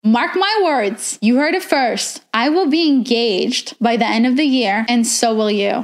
Mark my words. You heard it first. I will be engaged by the end of the year, and so will you.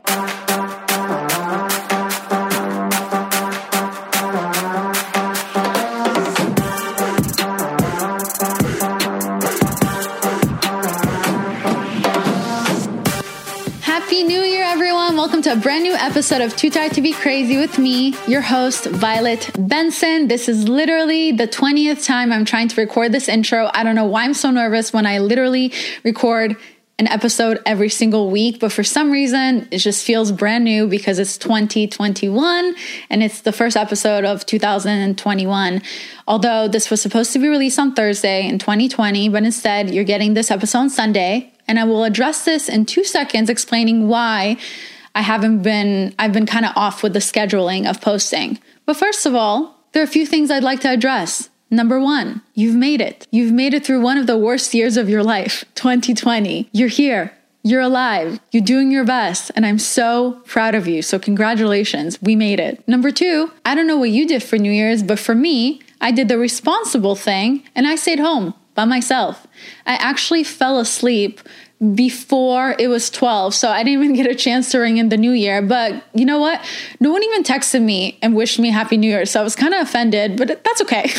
Happy New Year, everyone. Welcome to a brand new episode of Too Tired to Be Crazy with me, your host, Violet Benson. This is literally the 20th time I'm trying to record this intro. I don't know why I'm so nervous when I literally record an episode every single week, but for some reason, it just feels brand new because it's 2021 and it's the first episode of 2021. Although this was supposed to be released on Thursday in 2020, but instead you're getting this episode on Sunday. And I will address this in 2 seconds, explaining why I've been kind of off with the scheduling of posting. But first of all, there are a few things I'd like to address. Number 1, you've made it. You've made it through one of the worst years of your life, 2020. You're here. You're alive. You're doing your best. And I'm so proud of you. So congratulations. We made it. Number 2, I don't know what you did for New Year's, but for me, I did the responsible thing and I stayed home by myself. I actually fell asleep before it was 12, so I didn't even get a chance to ring in the new year. But you know what? No one even texted me and wished me Happy New Year, so I was kind of offended, but that's okay.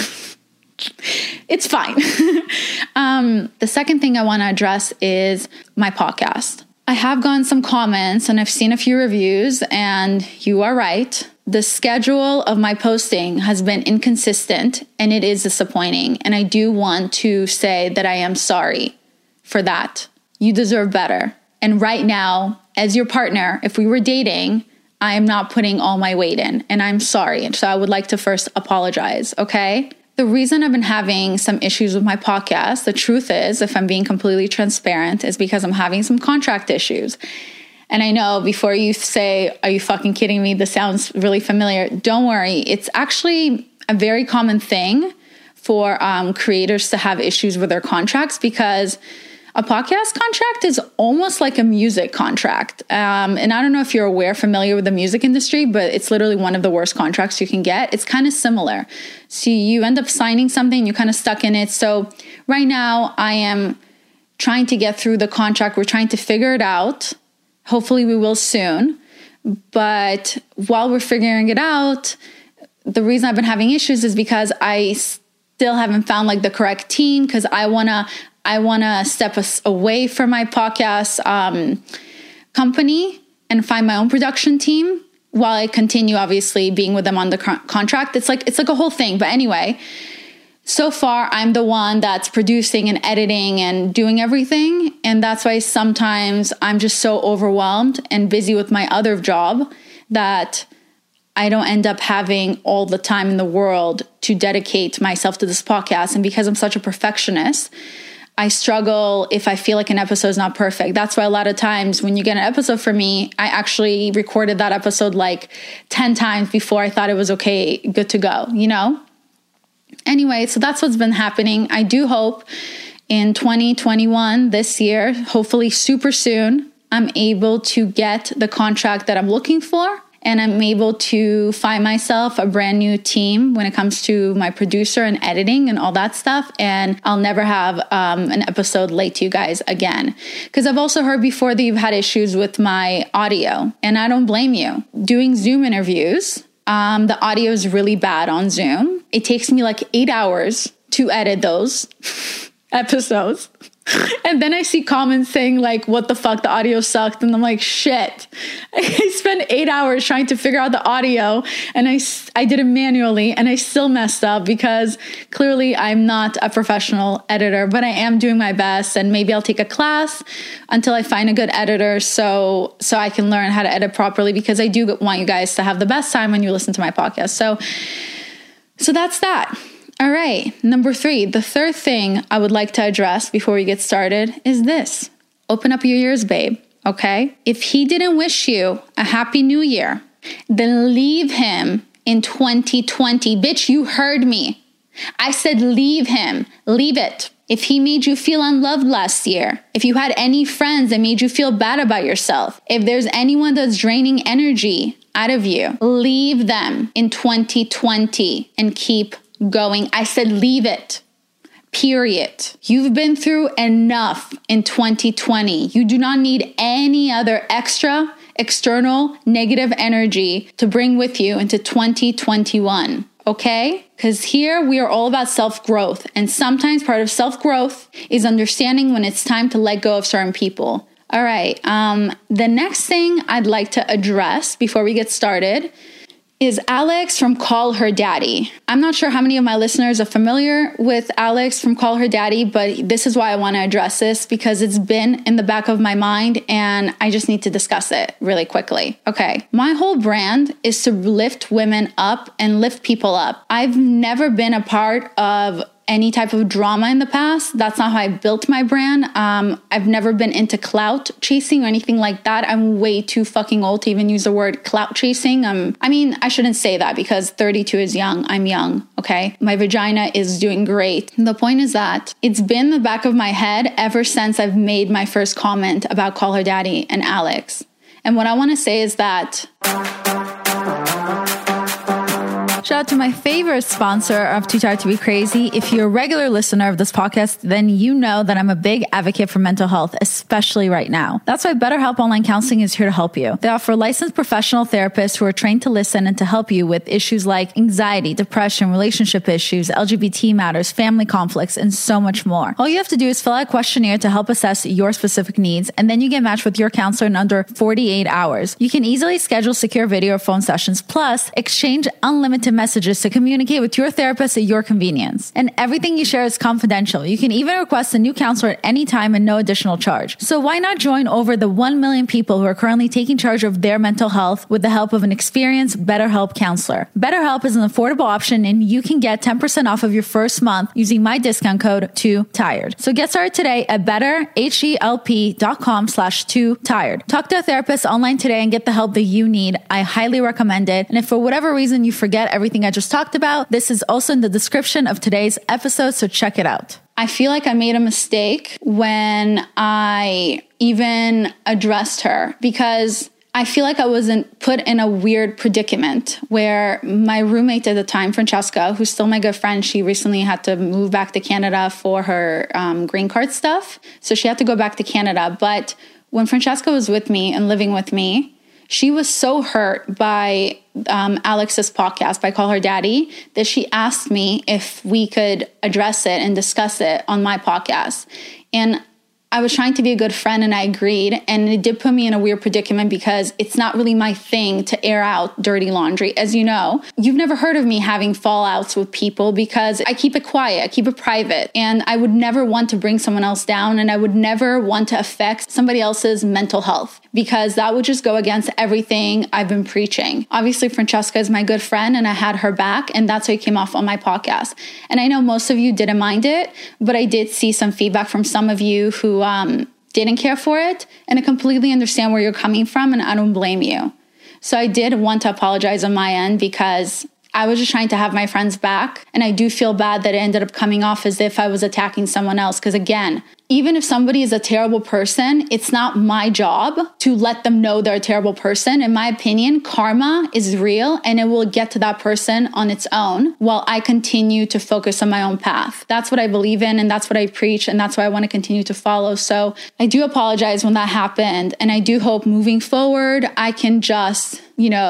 It's fine. The second thing I want to address is my podcast. I have gotten some comments and I've seen a few reviews, and you are right. The schedule of my posting has been inconsistent and it is disappointing. And I do want to say that I am sorry for that. You deserve better. And right now, as your partner, if we were dating, I am not putting all my weight in, and I'm sorry. And so I would like to first apologize, okay? The reason I've been having some issues with my podcast, the truth is, if I'm being completely transparent, is because I'm having some contract issues. And I know before you say, are you fucking kidding me? This sounds really familiar. Don't worry. It's actually a very common thing for creators to have issues with their contracts, because a podcast contract is almost like a music contract. And I don't know if you're familiar with the music industry, but it's literally one of the worst contracts you can get. It's kind of similar. So you end up signing something, you're kind of stuck in it. So right now I am trying to get through the contract. We're trying to figure it out. Hopefully we will soon. But while we're figuring it out, the reason I've been having issues is because I still haven't found like the correct team, because I want to step away from my podcast company and find my own production team while I continue obviously being with them on the contract. It's like a whole thing. But anyway, so far I'm the one that's producing and editing and doing everything. And that's why sometimes I'm just so overwhelmed and busy with my other job that I don't end up having all the time in the world to dedicate myself to this podcast. And because I'm such a perfectionist, I struggle if I feel like an episode is not perfect. That's why a lot of times when you get an episode from me, I actually recorded that episode like 10 times before I thought it was okay, good to go, you know? Anyway, so that's what's been happening. I do hope in 2021, this year, hopefully super soon, I'm able to get the contract that I'm looking for. And I'm able to find myself a brand new team when it comes to my producer and editing and all that stuff. And I'll never have an episode late to you guys again. Because I've also heard before that you've had issues with my audio. And I don't blame you. Doing Zoom interviews, the audio is really bad on Zoom. It takes me like 8 hours to edit those episodes. And then I see comments saying like, what the fuck, the audio sucked. And I'm like, shit. I spent 8 hours trying to figure out the audio, and I did it manually, and I still messed up because clearly I'm not a professional editor, but I am doing my best. And maybe I'll take a class until I find a good editor so I can learn how to edit properly, because I do want you guys to have the best time when you listen to my podcast. So that's that. All right, number 3, the third thing I would like to address before we get started is this. Open up your ears, babe, okay? If he didn't wish you a happy new year, then leave him in 2020. Bitch, you heard me. I said leave him. Leave it. If he made you feel unloved last year, if you had any friends that made you feel bad about yourself, if there's anyone that's draining energy out of you, leave them in 2020 and keep going. I said leave it. period. You've been through enough in 2020. You do not need any other extra, external, negative energy to bring with you into 2021. Okay? Because here we are all about self-growth. And sometimes part of self-growth is understanding when it's time to let go of certain people. All right. The next thing I'd like to address before we get started is Alex from Call Her Daddy. I'm not sure how many of my listeners are familiar with Alex from Call Her Daddy, but this is why I want to address this, because it's been in the back of my mind and I just need to discuss it really quickly. Okay. My whole brand is to lift women up and lift people up. I've never been a part of any type of drama in the past. That's not how I built my brand. I've never been into clout chasing or anything like that. I'm way too fucking old to even use the word clout chasing. I shouldn't say that because 32 is young. I'm young, okay? My vagina is doing great. The point is that it's been in the back of my head ever since I've made my first comment about Call Her Daddy and Alex. And what I want to say is that shout out to my favorite sponsor of Too Tired to Be Crazy. If you're a regular listener of this podcast, then you know that I'm a big advocate for mental health, especially right now. That's why BetterHelp Online Counseling is here to help you. They offer licensed professional therapists who are trained to listen and to help you with issues like anxiety, depression, relationship issues, LGBT matters, family conflicts, and so much more. All you have to do is fill out a questionnaire to help assess your specific needs, and then you get matched with your counselor in under 48 hours. You can easily schedule secure video or phone sessions, plus exchange unlimited messages to communicate with your therapist at your convenience. And everything you share is confidential. You can even request a new counselor at any time and no additional charge. So why not join over the 1 million people who are currently taking charge of their mental health with the help of an experienced BetterHelp counselor? BetterHelp is an affordable option and you can get 10% off of your first month using my discount code 2TIRED. So get started today at betterhelp.com/2tired. Talk to a therapist online today and get the help that you need. I highly recommend it. And if for whatever reason you forget everything I just talked about, this is also in the description of today's episode, so check it out. I feel like I made a mistake when I even addressed her because I feel like I wasn't put in a weird predicament where my roommate at the time, Francesca, who's still my good friend, she recently had to move back to Canada for her green card stuff. So she had to go back to Canada. But when Francesca was with me and living with me, she was so hurt by Alex's podcast, by Call Her Daddy, that she asked me if we could address it and discuss it on my podcast. And I was trying to be a good friend and I agreed. And it did put me in a weird predicament because it's not really my thing to air out dirty laundry. As you know, you've never heard of me having fallouts with people because I keep it quiet, I keep it private. And I would never want to bring someone else down and I would never want to affect somebody else's mental health because that would just go against everything I've been preaching. Obviously, Francesca is my good friend and I had her back and that's why it came off on my podcast. And I know most of you didn't mind it, but I did see some feedback from some of you who didn't care for it, and I completely understand where you're coming from, and I don't blame you. So I did want to apologize on my end because I was just trying to have my friends back, and I do feel bad that it ended up coming off as if I was attacking someone else. Because again, even if somebody is a terrible person, it's not my job to let them know they're a terrible person. In my opinion, karma is real and it will get to that person on its own while I continue to focus on my own path. That's what I believe in and that's what I preach and that's what I want to continue to follow. So I do apologize when that happened and I do hope moving forward I can just,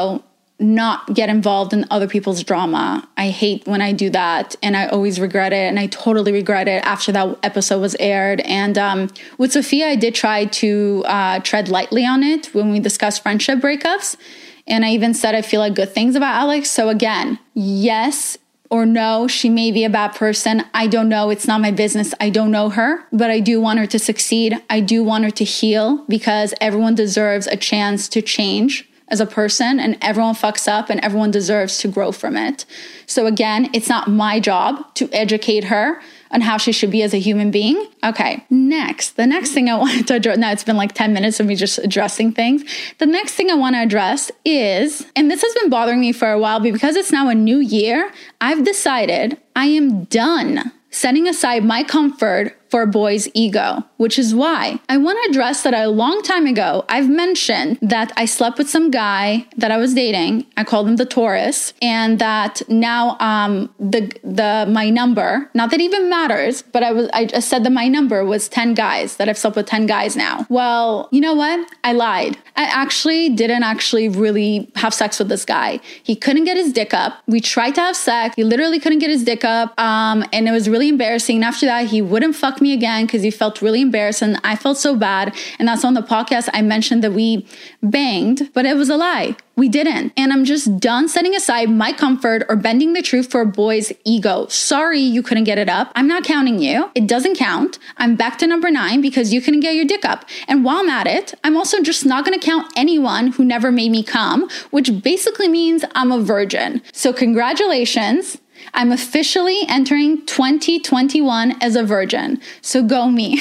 not get involved in other people's drama. I hate when I do that and I always regret it and I totally regret it after that episode was aired. And with Sophia, I did try to tread lightly on it when we discussed friendship breakups. And I even said I feel like good things about Alex. So again, yes or no, she may be a bad person. I don't know. It's not my business. I don't know her, but I do want her to succeed. I do want her to heal because everyone deserves a chance to change as a person and everyone fucks up and everyone deserves to grow from it. So again, it's not my job to educate her on how she should be as a human being. Okay, the next thing I wanted to address, now it's been like 10 minutes of me just addressing things. The next thing I want to address is, and this has been bothering me for a while, but because it's now a new year, I've decided I am done setting aside my comfort for a boy's ego, which is why I want to address that a long time ago, I've mentioned that I slept with some guy that I was dating. I called him the Taurus, and that now my number, not that it even matters, but I just said that my number was 10 guys, that I've slept with 10 guys now. Well, you know what? I lied. I actually didn't really have sex with this guy. He couldn't get his dick up. We tried to have sex. He literally couldn't get his dick up. And it was really embarrassing. And after that, he wouldn't fuck me again because he felt really embarrassed. And I felt so bad. And that's on the podcast. I mentioned that we banged, but it was a lie. We didn't. And I'm just done setting aside my comfort or bending the truth for a boy's ego. Sorry, you couldn't get it up. I'm not counting you. It doesn't count. I'm back to number 9 because you couldn't get your dick up. And while I'm at it, I'm also just not going to count anyone who never made me come, which basically means I'm a virgin. So congratulations. I'm officially entering 2021 as a virgin. So go me.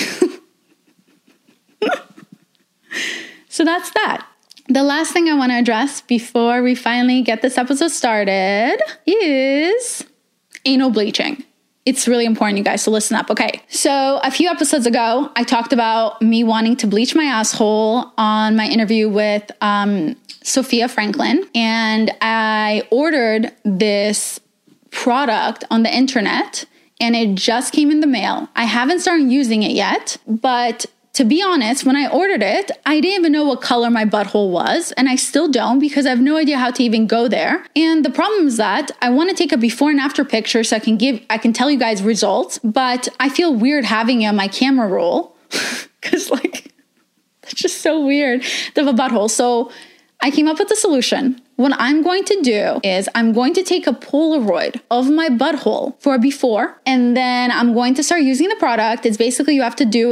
So that's that. The last thing I want to address before we finally get this episode started is anal bleaching. It's really important, you guys, so listen up. Okay, so a few episodes ago, I talked about me wanting to bleach my asshole on my interview with Sophia Franklin, and I ordered this product on the internet, and it just came in the mail. I haven't started using it yet, but to be honest, when I ordered it, I didn't even know what color my butthole was, and I still don't because I have no idea how to even go there. And the problem is that I want to take a before and after picture so I can tell you guys results, but I feel weird having it on my camera roll because that's just so weird to have a butthole. So I came up with a solution. What I'm going to do is I'm going to take a Polaroid of my butthole for a before, and then I'm going to start using the product. It's basically you have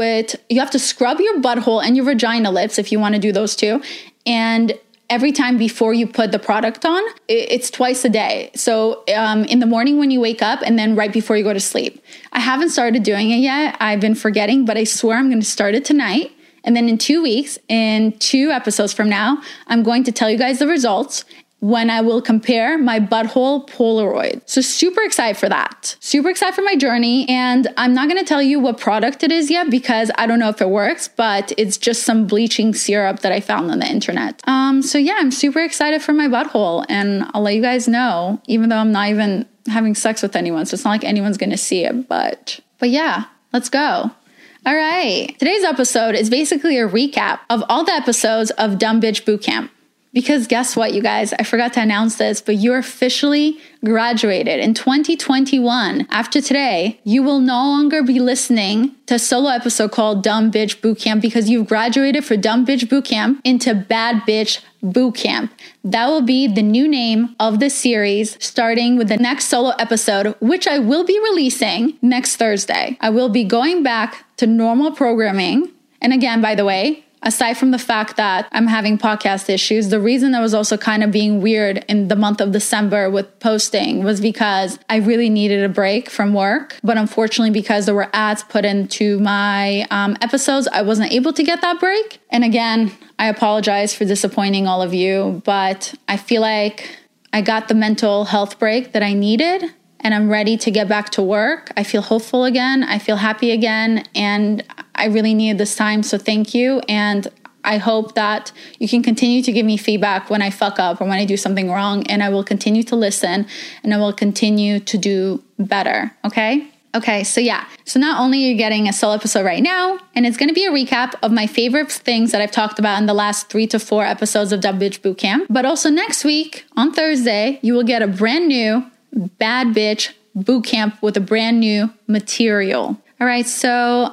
to scrub your butthole and your vagina lips if you want to do those two. And every time before you put the product on, it's twice a day. So in the morning when you wake up and then right before you go to sleep. I haven't started doing it yet. I've been forgetting, but I swear I'm going to start it tonight. And then in 2 weeks, in 2 episodes from now, I'm going to tell you guys the results when I will compare my butthole Polaroid. So super excited for that. Super excited for my journey. And I'm not going to tell you what product it is yet because I don't know if it works, but it's just some bleaching syrup that I found on the internet. So yeah, I'm super excited for my butthole, and I'll let you guys know, even though I'm not even having sex with anyone. So it's not like anyone's going to see it, but yeah, let's go. All right. Today's episode is basically a recap of all the episodes of Dumb Bitch Bootcamp. Because guess what, you guys? I forgot to announce this, but you're officially graduated in 2021. After today, you will no longer be listening to a solo episode called Dumb Bitch Bootcamp because you've graduated from Dumb Bitch Bootcamp into Bad Bitch Bootcamp. That will be the new name of the series, starting with the next solo episode, which I will be releasing next Thursday. I will be going back to normal programming. And again, by the way, aside from the fact that I'm having podcast issues, the reason I was also kind of being weird in the month of December with posting was because I really needed a break from work. But unfortunately, because there were ads put into my episodes, I wasn't able to get that break. And again, I apologize for disappointing all of you, but I feel like I got the mental health break that I needed. And I'm ready to get back to work. I feel hopeful again. I feel happy again. And I really needed this time. So thank you. And I hope that you can continue to give me feedback when I fuck up or when I do something wrong. And I will continue to listen and I will continue to do better. Okay? Okay, so yeah. So not only are you getting a solo episode right now, and it's going to be a recap of my favorite things that I've talked about in the last 3 to 4 episodes of Dumb Bitch Bootcamp, but also next week on Thursday, you will get a brand new Bad Bitch Bootcamp with a brand new material. All right, so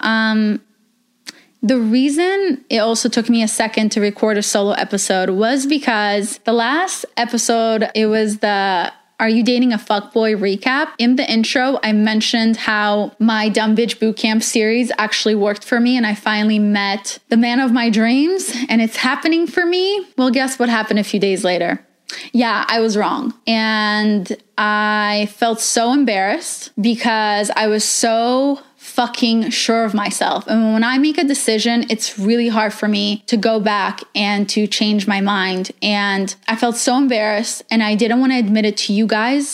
the reason it also took me a second to record a solo episode was because the last episode, it was the Are You Dating a Fuckboy recap. In the intro, I mentioned how my Dumb Bitch Bootcamp series actually worked for me and I finally met the man of my dreams and it's happening for me. Well, guess what happened a few days later? Yeah, I was wrong. And I felt so embarrassed because I was so fucking sure of myself. And when I make a decision, it's really hard for me to go back and to change my mind. And I felt so embarrassed and I didn't want to admit it to you guys.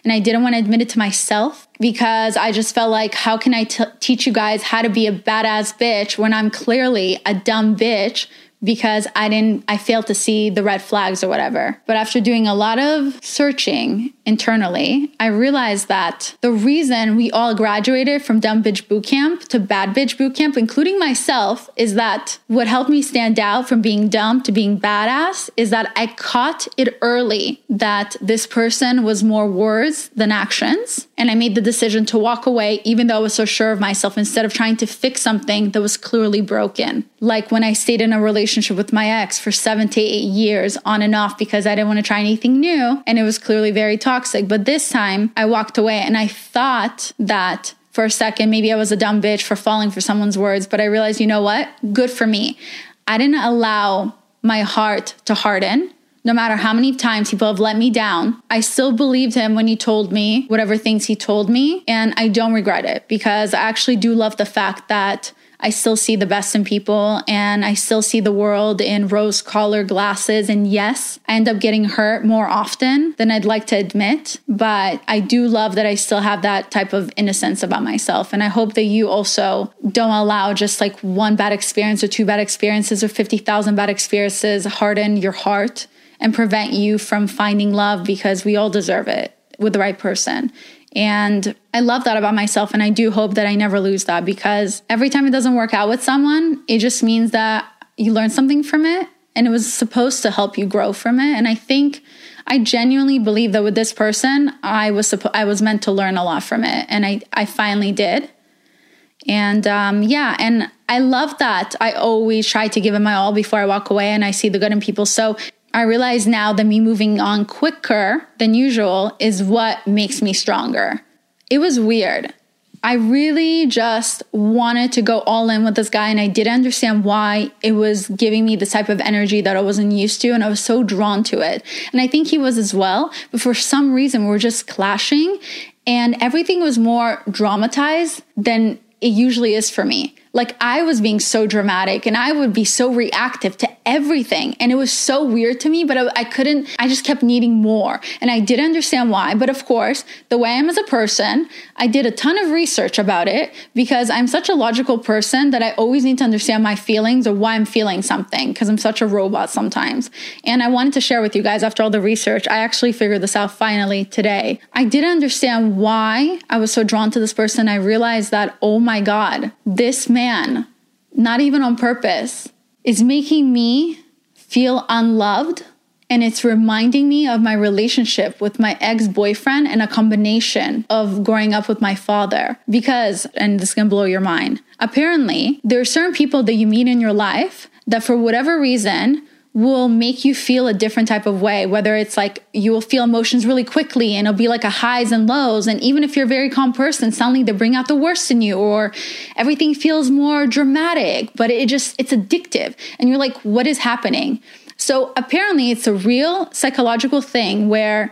And I didn't want to admit it to myself because I just felt like, how can I teach you guys how to be a badass bitch when I'm clearly a dumb bitch because I failed to see the red flags or whatever. But after doing a lot of searching internally, I realized that the reason we all graduated from dumb bitch bootcamp to bad bitch bootcamp, including myself, is that what helped me stand out from being dumb to being badass is that I caught it early that this person was more words than actions. And I made the decision to walk away, even though I was so sure of myself, instead of trying to fix something that was clearly broken. Like when I stayed in a relationship with my ex for 7 to 8 years on and off because I didn't want to try anything new. And it was clearly very toxic. But this time I walked away and I thought that for a second, maybe I was a dumb bitch for falling for someone's words. But I realized, you know what? Good for me. I didn't allow my heart to harden. No matter how many times people have let me down, I still believed him when he told me whatever things he told me. And I don't regret it because I actually do love the fact that I still see the best in people and I still see the world in rose-colored glasses. And yes, I end up getting hurt more often than I'd like to admit, but I do love that I still have that type of innocence about myself. And I hope that you also don't allow just like one bad experience or 2 bad experiences or 50,000 bad experiences harden your heart and prevent you from finding love, because we all deserve it with the right person. And I love that about myself. And I do hope that I never lose that, because every time it doesn't work out with someone, it just means that you learn something from it and it was supposed to help you grow from it. And I genuinely believe that with this person, I was meant to learn a lot from it. And I finally did. And and I love that I always try to give it my all before I walk away and I see the good in people. So I realize now that me moving on quicker than usual is what makes me stronger. It was weird. I really just wanted to go all in with this guy, and I didn't understand why it was giving me the type of energy that I wasn't used to, and I was so drawn to it. And I think he was as well, but for some reason we were just clashing, and everything was more dramatized than it usually is for me. Like I was being so dramatic and I would be so reactive to everything. And it was so weird to me, but I just kept needing more. And I didn't understand why. But of course, the way I am as a person, I did a ton of research about it because I'm such a logical person that I always need to understand my feelings or why I'm feeling something, because I'm such a robot sometimes. And I wanted to share with you guys after all the research, I actually figured this out finally today. I didn't understand why I was so drawn to this person. I realized that, oh my God, this man, not even on purpose, is making me feel unloved. And it's reminding me of my relationship with my ex-boyfriend and a combination of growing up with my father. Because, and this is going to blow your mind, apparently there are certain people that you meet in your life that for whatever reason will make you feel a different type of way, whether it's like you will feel emotions really quickly and it'll be like a highs and lows. And even if you're a very calm person, suddenly they bring out the worst in you, or everything feels more dramatic, but it's addictive. And you're like, what is happening? So apparently it's a real psychological thing where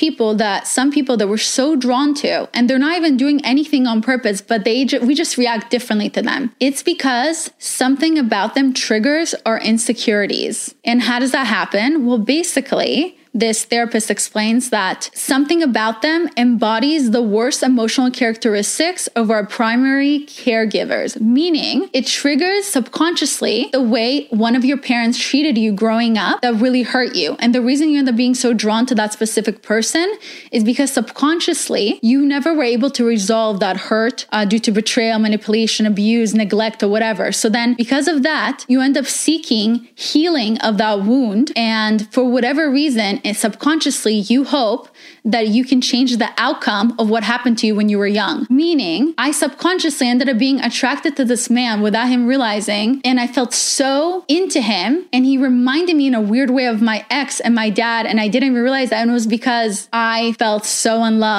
some people that we're so drawn to, and they're not even doing anything on purpose, but we just react differently to them. It's because something about them triggers our insecurities. And how does that happen? Well, basically, this therapist explains that something about them embodies the worst emotional characteristics of our primary caregivers, meaning it triggers subconsciously the way one of your parents treated you growing up that really hurt you. And the reason you end up being so drawn to that specific person is because subconsciously you never were able to resolve that hurt due to betrayal, manipulation, abuse, neglect, or whatever. So then because of that, you end up seeking healing of that wound. And for whatever reason, and subconsciously, you hope that you can change the outcome of what happened to you when you were young. Meaning, I subconsciously ended up being attracted to this man without him realizing, and I felt so into him, and he reminded me in a weird way of my ex and my dad, and I didn't even realize that, and it was because I felt so unloved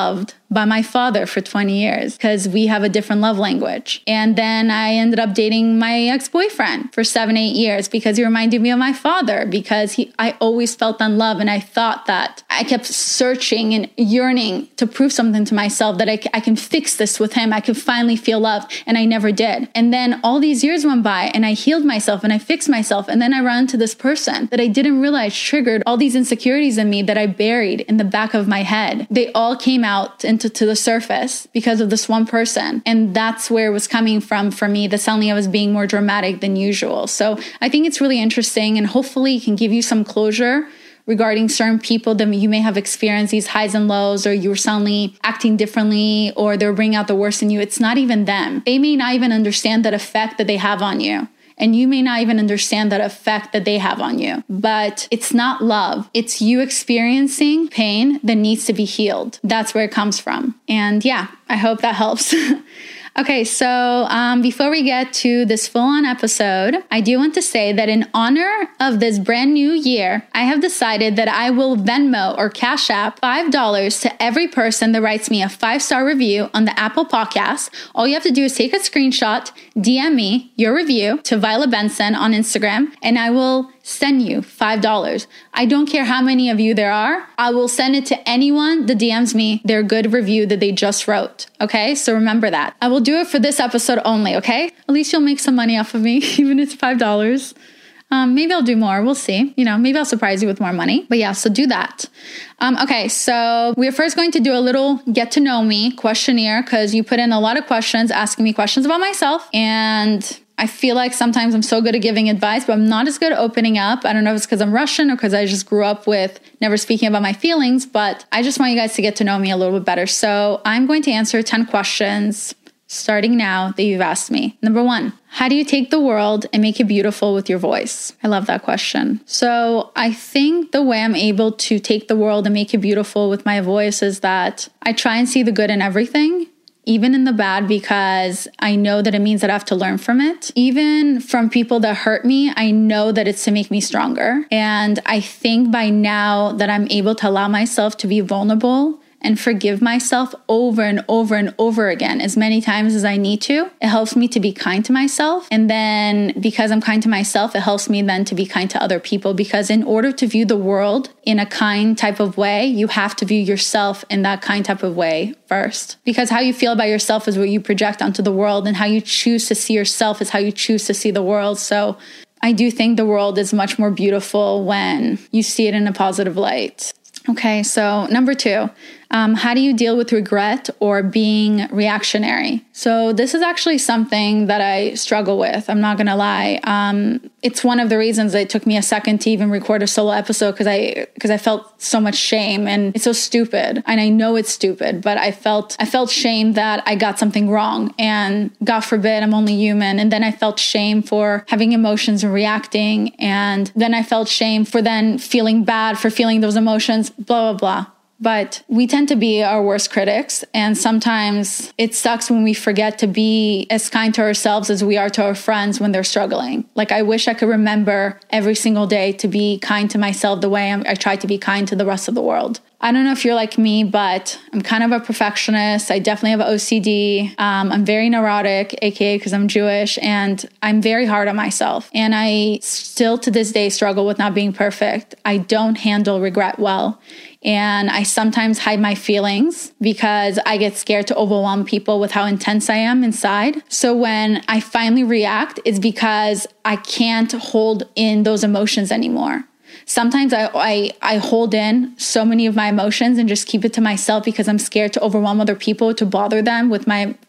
by my father for 20 years because we have a different love language. And then I ended up dating my ex-boyfriend for 7-8 years because he reminded me of my father, because I always felt unloved, and I thought that I kept searching and yearning to prove something to myself that I can fix this with him. I could finally feel loved, and I never did. And then all these years went by and I healed myself and I fixed myself, and then I ran into this person that I didn't realize triggered all these insecurities in me that I buried in the back of my head. They all came out to the surface because of this one person. And that's where it was coming from for me, that suddenly I was being more dramatic than usual. So I think it's really interesting, and hopefully it can give you some closure regarding certain people that you may have experienced these highs and lows, or you were suddenly acting differently, or they're bringing out the worst in you. It's not even them. They may not even understand that effect that they have on you. And you may not even understand that effect that they have on you. But it's not love. It's you experiencing pain that needs to be healed. That's where it comes from. And yeah, I hope that helps. Okay, so before we get to this full-on episode, I do want to say that in honor of this brand new year, I have decided that I will Venmo or Cash App $5 to every person that writes me a 5-star review on the Apple Podcast. All you have to do is take a screenshot, DM me your review to Violet Benson on Instagram, and I will send you $5. I don't care how many of you there are. I will send it to anyone that DMs me their good review that they just wrote. Okay, so remember that. I will do it for this episode only, okay? At least you'll make some money off of me, even if it's $5. Maybe I'll do more. We'll see. Maybe I'll surprise you with more money. But yeah, so do that. Okay, so we're first going to do a little get to know me questionnaire, because you put in a lot of questions asking me questions about myself. And I feel like sometimes I'm so good at giving advice, but I'm not as good at opening up. I don't know if it's because I'm Russian or because I just grew up with never speaking about my feelings, but I just want you guys to get to know me a little bit better. So I'm going to answer 10 questions starting now that you've asked me. Number 1, how do you take the world and make it beautiful with your voice? I love that question. So I think the way I'm able to take the world and make it beautiful with my voice is that I try and see the good in everything, even in the bad, because I know that it means that I have to learn from it. Even from people that hurt me, I know that it's to make me stronger. And I think by now that I'm able to allow myself to be vulnerable and forgive myself over and over and over again, as many times as I need to. It helps me to be kind to myself. And then because I'm kind to myself, it helps me then to be kind to other people. Because in order to view the world in a kind type of way, you have to view yourself in that kind type of way first. Because how you feel about yourself is what you project onto the world, and how you choose to see yourself is how you choose to see the world. So I do think the world is much more beautiful when you see it in a positive light. Okay, so number 2, how do you deal with regret or being reactionary? So this is actually something that I struggle with. I'm not going to lie. It's one of the reasons that it took me a second to even record a solo episode, because I felt so much shame, and it's so stupid. And I know it's stupid, but I felt shame that I got something wrong, and God forbid, I'm only human. And then I felt shame for having emotions and reacting. And then I felt shame for then feeling bad for feeling those emotions, blah, blah, blah. But we tend to be our worst critics. And sometimes it sucks when we forget to be as kind to ourselves as we are to our friends when they're struggling. Like, I wish I could remember every single day to be kind to myself the way I try to be kind to the rest of the world. I don't know if you're like me, but I'm kind of a perfectionist. I definitely have OCD. I'm very neurotic, aka because I'm Jewish, and I'm very hard on myself. And I still to this day struggle with not being perfect. I don't handle regret well. And I sometimes hide my feelings because I get scared to overwhelm people with how intense I am inside. So when I finally react, it's because I can't hold in those emotions anymore. Sometimes I hold in so many of my emotions and just keep it to myself because I'm scared to overwhelm other people, to bother them with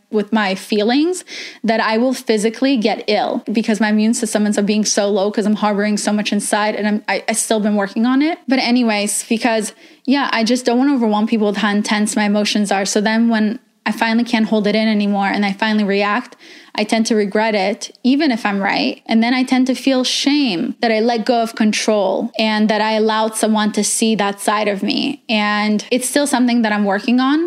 my feelings, that I will physically get ill because my immune system ends up being so low because I'm harboring so much inside, and I still been working on it. But anyways, because I just don't want to overwhelm people with how intense my emotions are. So then when I finally can't hold it in anymore and I finally react, I tend to regret it, even if I'm right. And then I tend to feel shame that I let go of control and that I allowed someone to see that side of me. And it's still something that I'm working on,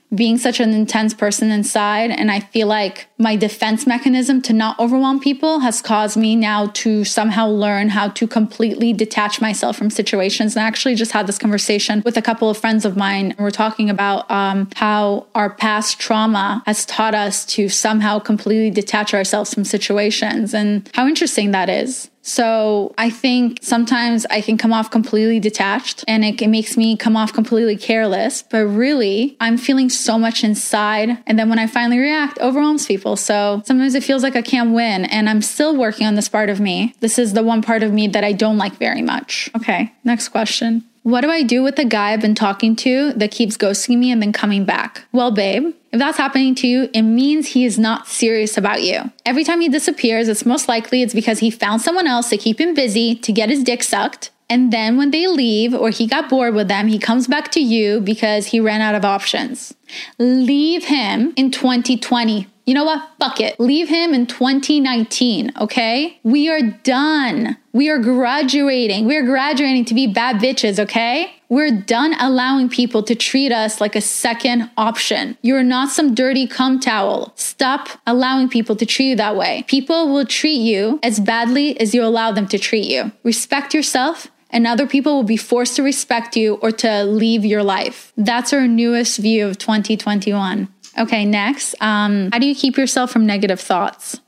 being such an intense person inside. And I feel like my defense mechanism to not overwhelm people has caused me now to somehow learn how to completely detach myself from situations. And I actually just had this conversation with a couple of friends of mine. We're talking about how our past trauma has taught us to somehow completely detach ourselves from situations and how interesting that is. So I think sometimes I can come off completely detached and it makes me come off completely careless, but really I'm feeling so much inside. And then when I finally react, overwhelms people. So sometimes it feels like I can't win, and I'm still working on this part of me. This is the one part of me that I don't like very much. Okay, next question. What do I do with the guy I've been talking to that keeps ghosting me and then coming back? Well, babe, if that's happening to you, it means he is not serious about you. Every time he disappears, it's most likely it's because he found someone else to keep him busy to get his dick sucked. And then when they leave or he got bored with them, he comes back to you because he ran out of options. Leave him in 2020. You know what? Fuck it. Leave him in 2019, okay? We are done. We are graduating. We are graduating to be bad bitches, okay? We're done allowing people to treat us like a second option. You're not some dirty cum towel. Stop allowing people to treat you that way. People will treat you as badly as you allow them to treat you. Respect yourself, and other people will be forced to respect you or to leave your life. That's our newest view of 2021. Okay, next. How do you keep yourself from negative thoughts?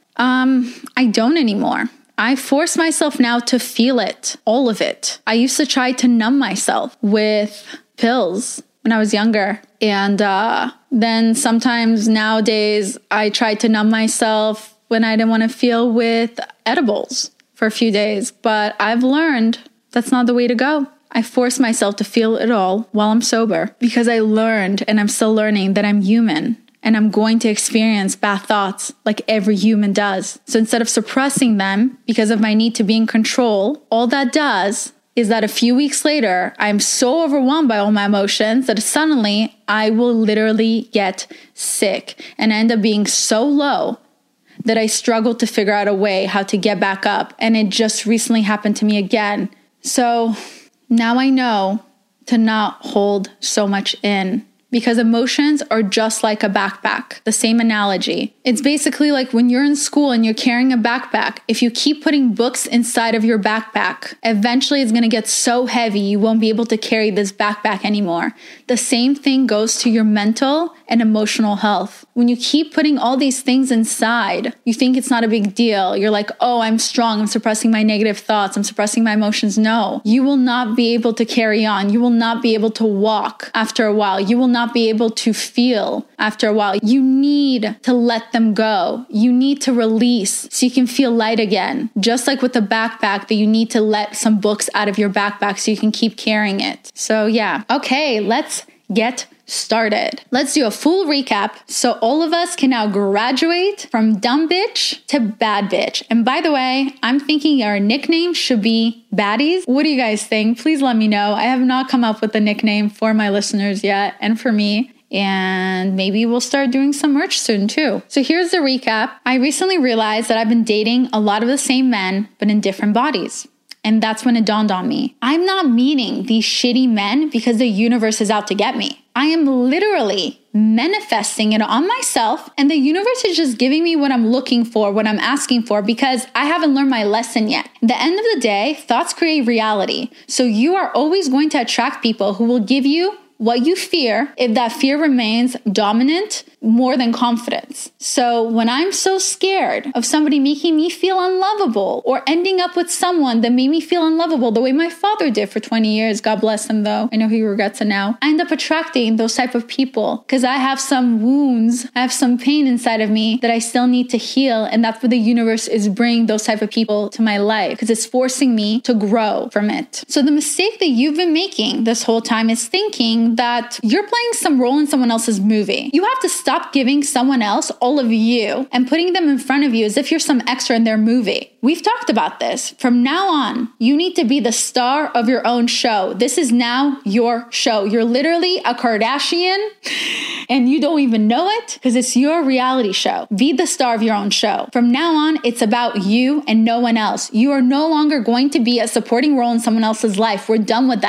I don't anymore. I force myself now to feel it, all of it. I used to try to numb myself with pills when I was younger. And then sometimes nowadays I try to numb myself when I didn't want to feel with edibles for a few days. But I've learned that's not the way to go. I force myself to feel it all while I'm sober because I learned, and I'm still learning, that I'm human and I'm going to experience bad thoughts like every human does. So instead of suppressing them because of my need to be in control, all that does is that a few weeks later, I'm so overwhelmed by all my emotions that suddenly I will literally get sick and end up being so low that I struggle to figure out a way how to get back up. And it just recently happened to me again. So now I know to not hold so much in, because emotions are just like a backpack. The same analogy. It's basically like when you're in school and you're carrying a backpack. If you keep putting books inside of your backpack, eventually it's going to get so heavy you won't be able to carry this backpack anymore. The same thing goes to your mental and emotional health. When you keep putting all these things inside, you think it's not a big deal. You're like, oh, I'm strong. I'm suppressing my negative thoughts. I'm suppressing my emotions. No, you will not be able to carry on. You will not be able to walk after a while. You will not be able to feel after a while. You need to let them go. You need to release so you can feel light again. Just like with the backpack that you need to let some books out of your backpack so you can keep carrying it. So yeah. Okay, let's get started. Let's do a full recap so all of us can now graduate from dumb bitch to bad bitch. And by the way, I'm thinking our nickname should be Baddies. What do you guys think? Please let me know. I have not come up with a nickname for my listeners yet and for me. And maybe we'll start doing some merch soon too. So here's the recap. I recently realized that I've been dating a lot of the same men, but in different bodies. And that's when it dawned on me. I'm not meeting these shitty men because the universe is out to get me. I am literally manifesting it on myself, and the universe is just giving me what I'm looking for, what I'm asking for, because I haven't learned my lesson yet. At the end of the day, thoughts create reality. So you are always going to attract people who will give you what you fear if that fear remains dominant more than confidence. So when I'm so scared of somebody making me feel unlovable or ending up with someone that made me feel unlovable the way my father did for 20 years, God bless him though, I know he regrets it now, I end up attracting those type of people because I have some wounds, I have some pain inside of me that I still need to heal, and that's what the universe is bringing those type of people to my life because it's forcing me to grow from it. So the mistake that you've been making this whole time is thinking that you're playing some role in someone else's movie. You have to stop giving someone else all of you and putting them in front of you as if you're some extra in their movie. We've talked about this. From now on, you need to be the star of your own show. This is now your show. You're literally a Kardashian and you don't even know it because it's your reality show. Be the star of your own show. From now on, it's about you and no one else. You are no longer going to be a supporting role in someone else's life. We're done with that.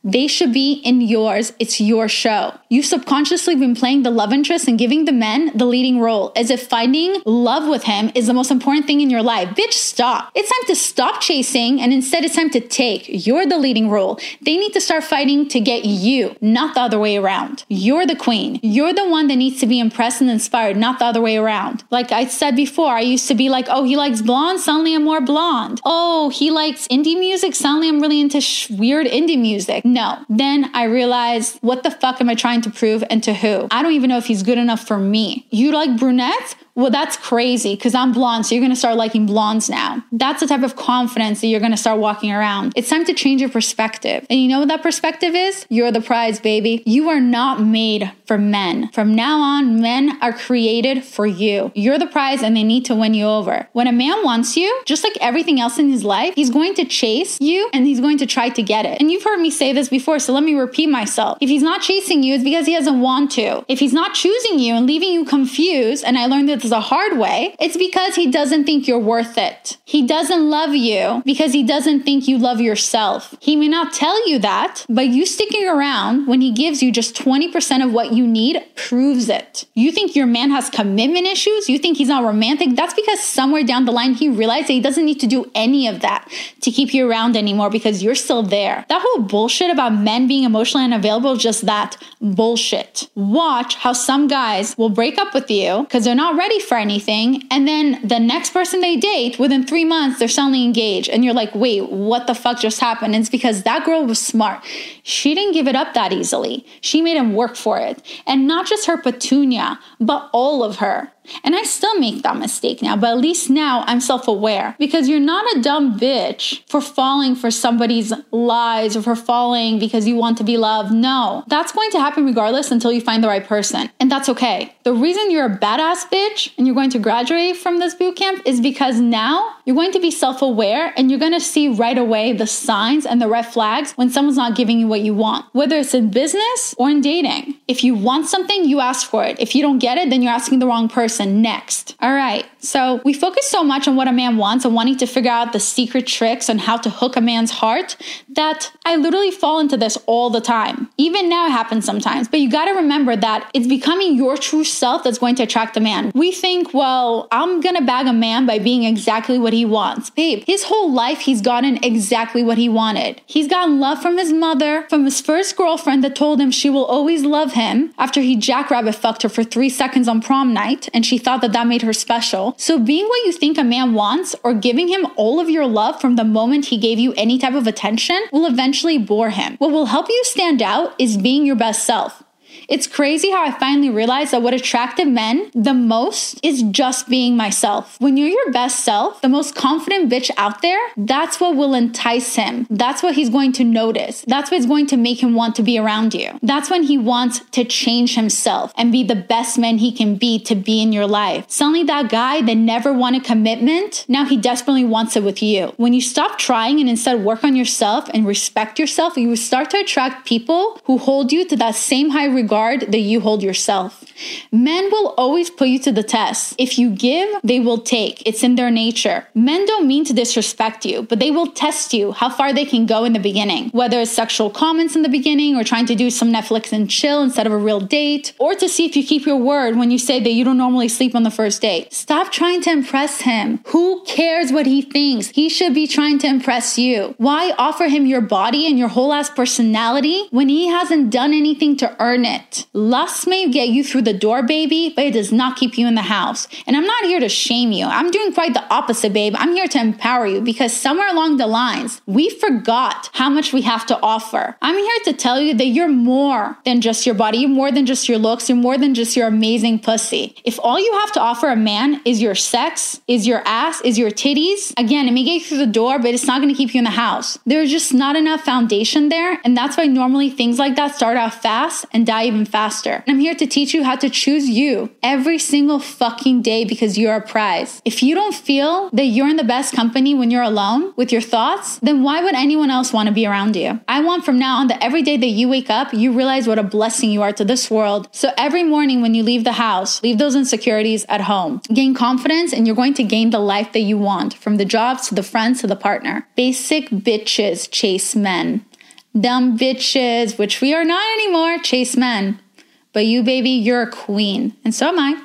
They should be in yours. It's your show. You've subconsciously been playing the love interest and giving the men the leading role, as if finding love with him is the most important thing in your life. Bitch, stop. It's time to stop chasing, and instead it's time to take. You're the leading role. They need to start fighting to get you, not the other way around. You're the queen. You're the one that needs to be impressed and inspired, not the other way around. Like I said before, I used to be like, oh, he likes blonde, suddenly I'm more blonde. Oh, he likes indie music, suddenly I'm really into weird indie music. No. Then I realized, what the fuck am I trying to prove, and to who? I don't even know if he's good enough for me. You like brunettes? Well, that's crazy because I'm blonde, so you're going to start liking blondes now. That's the type of confidence that you're going to start walking around. It's time to change your perspective. And you know what that perspective is? You're the prize, baby. You are not made for men. From now on, men are created for you. You're the prize, and they need to win you over. When a man wants you, just like everything else in his life, he's going to chase you and he's going to try to get it. And you've heard me say this before, so let me repeat myself. If he's not chasing you, it's because he doesn't want to. If he's not choosing you and leaving you confused, and I learned this the hard way, it's because he doesn't think you're worth it. He doesn't love you because he doesn't think you love yourself. He may not tell you that, but you sticking around when he gives you just 20% of what you need proves it. You think your man has commitment issues? You think he's not romantic? That's because somewhere down the line he realized that he doesn't need to do any of that to keep you around anymore because you're still there. That whole bullshit about men being emotionally unavailable is just that, bullshit. Watch how some guys will break up with you because they're not ready for anything, and then the next person they date, within 3 months, they're suddenly engaged, and you're like, wait, what the fuck just happened? And it's because that girl was smart. She didn't give it up that easily. She made him work for it. And not just her petunia, but all of her. And I still make that mistake now, but at least now I'm self-aware, because you're not a dumb bitch for falling for somebody's lies or for falling because you want to be loved. No, that's going to happen regardless until you find the right person. And that's okay. The reason you're a badass bitch and you're going to graduate from this boot camp is because now you're going to be self-aware and you're going to see right away the signs and the red flags when someone's not giving you what you want, whether it's in business or in dating. If you want something, you ask for it. If you don't get it, then you're asking the wrong person. Next. All right. So we focus so much on what a man wants and wanting to figure out the secret tricks on how to hook a man's heart that I literally fall into this all the time. Even now it happens sometimes, but you got to remember that it's becoming your true self that's going to attract a man. We think, well, I'm going to bag a man by being exactly what he wants. Babe, his whole life he's gotten exactly what he wanted. He's gotten love from his mother, from his first girlfriend that told him she will always love him after he jackrabbit fucked her for 3 seconds on prom night, and she thought that made her special. So being what you think a man wants or giving him all of your love from the moment he gave you any type of attention will eventually bore him. What will help you stand out is being your best self. It's crazy how I finally realized that what attracted men the most is just being myself. When you're your best self, the most confident bitch out there, that's what will entice him. That's what he's going to notice. That's what's going to make him want to be around you. That's when he wants to change himself and be the best man he can be to be in your life. Suddenly that guy that never wanted commitment, now he desperately wants it with you. When you stop trying and instead work on yourself and respect yourself, you will start to attract people who hold you to that same high regard that you hold yourself. Men will always put you to the test. If you give, they will take. It's in their nature. Men don't mean to disrespect you, but they will test you how far they can go in the beginning. Whether it's sexual comments in the beginning or trying to do some Netflix and chill instead of a real date, or to see if you keep your word when you say that you don't normally sleep on the first date. Stop trying to impress him. Who cares what he thinks? He should be trying to impress you. Why offer him your body and your whole ass personality when he hasn't done anything to earn it? Lust may get you through the door, baby, but it does not keep you in the house. And I'm not here to shame you. I'm doing quite the opposite, babe. I'm here to empower you because somewhere along the lines, we forgot how much we have to offer. I'm here to tell you that you're more than just your body. You're more than just your looks. You're more than just your amazing pussy. If all you have to offer a man is your sex, is your ass, is your titties, again, it may get you through the door, but it's not going to keep you in the house. There's just not enough foundation there. And that's why normally things like that start out fast and die even faster. And I'm here to teach you how to choose you every single fucking day because you're a prize. If you don't feel that you're in the best company when you're alone with your thoughts, then why would anyone else want to be around you? I want from now on that every day that you wake up, you realize what a blessing you are to this world. So every morning when you leave the house, leave those insecurities at home. Gain confidence and you're going to gain the life that you want, from the jobs to the friends to the partner. Basic bitches chase men. dumb bitches, which we are not anymore, chase men. But you, baby, you're a queen. And so am I.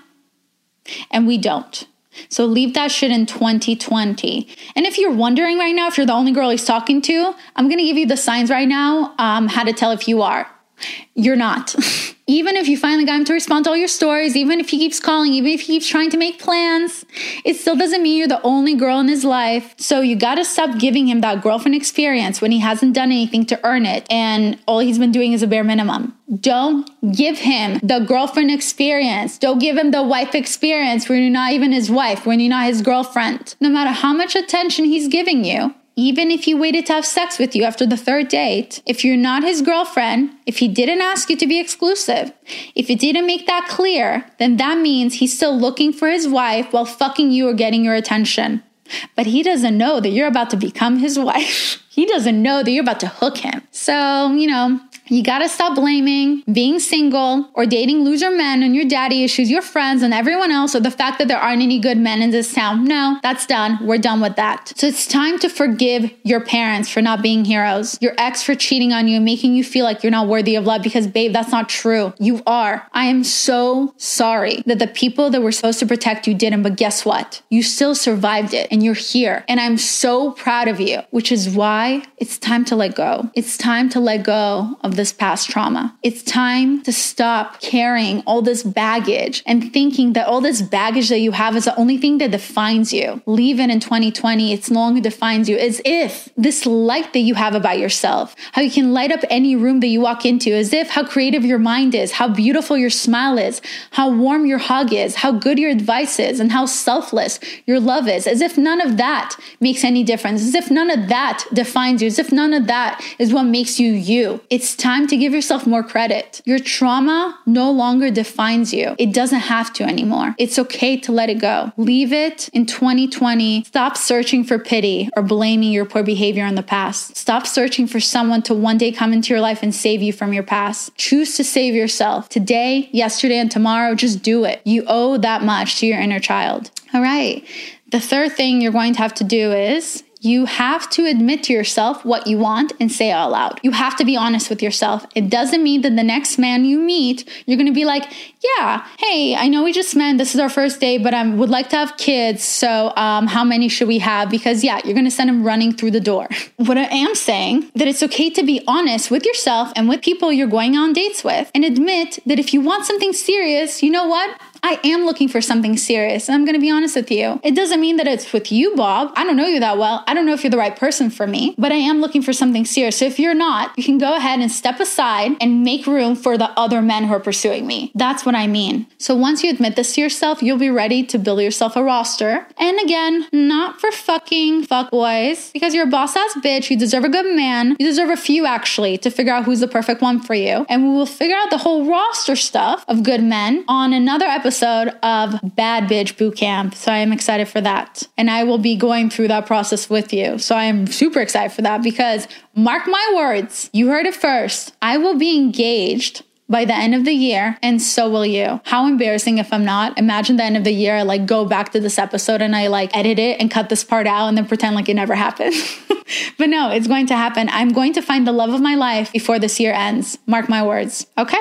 And we don't. So leave that shit in 2020. And if you're wondering right now if you're the only girl he's talking to, I'm going to give you the signs right now, how to tell if you are. You're not. Even if you finally got him to respond to all your stories, even if he keeps calling, even if he keeps trying to make plans, it still doesn't mean you're the only girl in his life. So you got to stop giving him that girlfriend experience when he hasn't done anything to earn it. And all he's been doing is a bare minimum. Don't give him the girlfriend experience. Don't give him the wife experience when you're not even his wife, when you're not his girlfriend. No matter how much attention he's giving you, even if he waited to have sex with you after the third date, if you're not his girlfriend, if he didn't ask you to be exclusive, if he didn't make that clear, then that means he's still looking for his wife while fucking you or getting your attention. But he doesn't know that you're about to become his wife. He doesn't know that you're about to hook him. So, you gotta stop blaming being single or dating loser men and your daddy issues, your friends and everyone else, or the fact that there aren't any good men in this town. No, that's done. We're done with that. So it's time to forgive your parents for not being heroes, your ex for cheating on you and making you feel like you're not worthy of love, because babe, that's not true. You are. I am so sorry that the people that were supposed to protect you didn't, but guess what? You still survived it and you're here. And I'm so proud of you, which is why it's time to let go. It's time to let go of this past trauma. It's time to stop carrying all this baggage and thinking that all this baggage that you have is the only thing that defines you. Leave it in 2020. It's no longer defines you. As if this light that you have about yourself, how you can light up any room that you walk into, as if how creative your mind is, how beautiful your smile is, how warm your hug is, how good your advice is, and how selfless your love is. As if none of that makes any difference. As if none of that defines you. As if none of that is what makes you you. It's time to give yourself more credit. Your trauma no longer defines you. It doesn't have to anymore. It's okay to let it go. Leave it in 2020. Stop searching for pity or blaming your poor behavior in the past. Stop searching for someone to one day come into your life and save you from your past. Choose to save yourself. Today, yesterday, and tomorrow, just do it. You owe that much to your inner child. All right. The third thing you're going to have to do is you have to admit to yourself what you want and say it out loud. You have to be honest with yourself. It doesn't mean that the next man you meet, you're going to be like, yeah, hey, I know we just met, this is our first date, but I would like to have kids. So how many should we have? Because yeah, you're going to send him running through the door. What I am saying, that it's okay to be honest with yourself and with people you're going on dates with, and admit that if you want something serious, you know what? I am looking for something serious. And I'm going to be honest with you. It doesn't mean that it's with you, Bob. I don't know you that well. I don't know if you're the right person for me, but I am looking for something serious. So if you're not, you can go ahead and step aside and make room for the other men who are pursuing me. That's what I mean. So once you admit this to yourself, you'll be ready to build yourself a roster. And again, not for fucking fuckboys, because you're a boss ass bitch. You deserve a good man. You deserve a few actually to figure out who's the perfect one for you. And we will figure out the whole roster stuff of good men on another episode of Bad Bitch Boot Camp. So I am excited for that. And I will be going through that process with you. So I am super excited for that, because mark my words, you heard it first. I will be engaged by the end of the year, and so will you. How embarrassing if I'm not. Imagine the end of the year, I go back to this episode and I edit it and cut this part out and then pretend like it never happened. But no, it's going to happen. I'm going to find the love of my life before this year ends. Mark my words. Okay.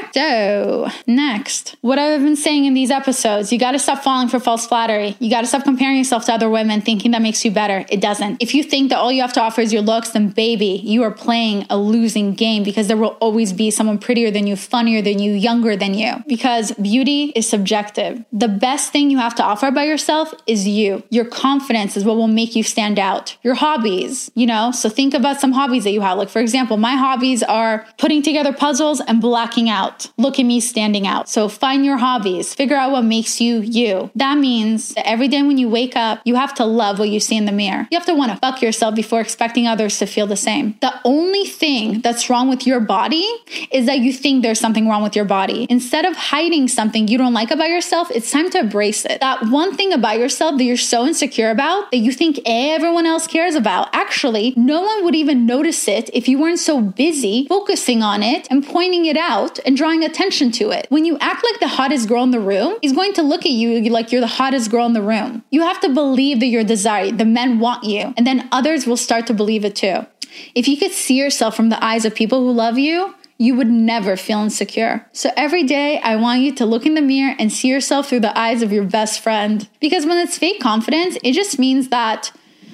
So next, what I've been saying in these episodes, you got to stop falling for false flattery. You got to stop comparing yourself to other women thinking that makes you better. It doesn't. If you think that all you have to offer is your looks, then baby, you are playing a losing game, because there will always be someone prettier than you, funnier than you, younger than you, because beauty is subjective. The best thing you have to offer by yourself is you. Your confidence is what will make you stand out. Your hobbies, so think about some hobbies that you have. For example, my hobbies are putting together puzzles and blacking out. Look at me standing out. So find your hobbies. Figure out what makes you you. That means that every day when you wake up, you have to love what you see in the mirror. You have to want to fuck yourself before expecting others to feel the same. The only thing that's wrong with your body is that you think there's something wrong with your body. Instead of hiding something you don't like about yourself, it's time to embrace it. That one thing about yourself that you're so insecure about, that you think everyone else cares about, actually, no one would even notice it if you weren't so busy focusing on it and pointing it out and drawing attention to it. When you act like the hottest girl in the room, he's going to look at you like you're the hottest girl in the room. You have to believe that you're desired. The men want you, and then others will start to believe it too. If you could see yourself from the eyes of people who love you, you would never feel insecure. So every day, I want you to look in the mirror and see yourself through the eyes of your best friend. Because when it's fake confidence, it just means that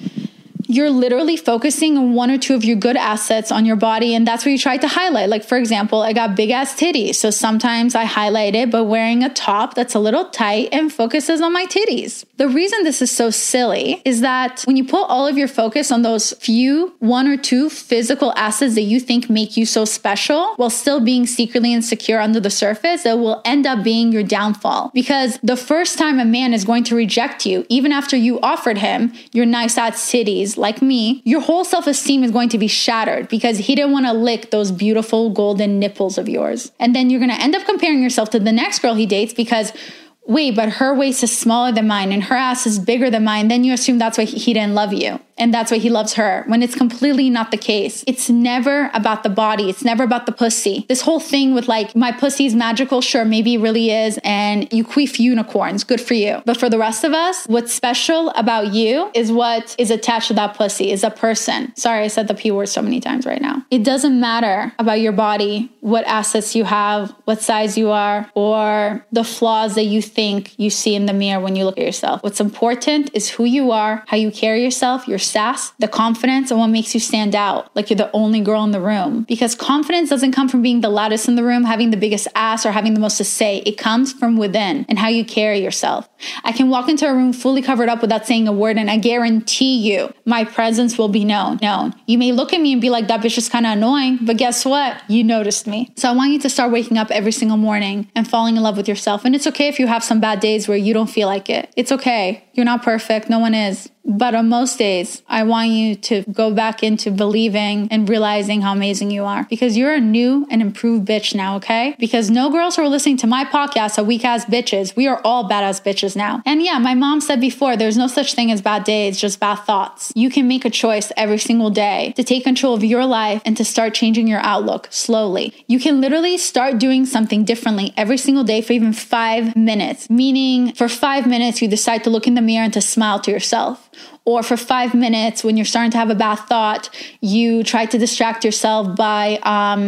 you're literally focusing on one or two of your good assets on your body, and that's what you try to highlight. Like, for example, I got big ass titties, so sometimes I highlight it by wearing a top that's a little tight and focuses on my titties. The reason this is so silly is that when you put all of your focus on those few, one or two physical assets that you think make you so special, while still being secretly insecure under the surface, it will end up being your downfall. Because the first time a man is going to reject you, even after you offered him your nice ass titties, like me, your whole self-esteem is going to be shattered because he didn't want to lick those beautiful golden nipples of yours. And then you're going to end up comparing yourself to the next girl he dates because, wait, but her waist is smaller than mine and her ass is bigger than mine. Then you assume that's why he didn't love you. And that's why he loves her, when it's completely not the case. It's never about the body. It's never about the pussy. This whole thing with like, my pussy's magical, sure, maybe it really is. And you queef unicorns, good for you. But for the rest of us, what's special about you is what is attached to that pussy, is a person. Sorry, I said the P word so many times right now. It doesn't matter about your body, what assets you have, what size you are, or the flaws that you think you see in the mirror when you look at yourself. What's important is who you are, how you carry yourself, your sass, the confidence, and what makes you stand out, like you're the only girl in the room. Because confidence doesn't come from being the loudest in the room, having the biggest ass, or having the most to say. It comes from within and how you carry yourself. I can walk into a room fully covered up without saying a word, and I guarantee you my presence will be known. You may look at me and be like, that bitch is kind of annoying, but guess what? You noticed me. So I want you to start waking up every single morning and falling in love with yourself. And it's okay if you have some bad days where you don't feel like it. It's okay. You're not perfect. No one is. But on most days, I want you to go back into believing and realizing how amazing you are, because you're a new and improved bitch now, okay? Because no girls who are listening to my podcast are weak ass bitches. We are all badass bitches now. And yeah, my mom said before, there's no such thing as bad days, just bad thoughts. You can make a choice every single day to take control of your life and to start changing your outlook slowly. You can literally start doing something differently every single day for even 5 minutes. Meaning for 5 minutes, you decide to look in the mirror and to smile to yourself. Or for 5 minutes, when you're starting to have a bad thought, you try to distract yourself by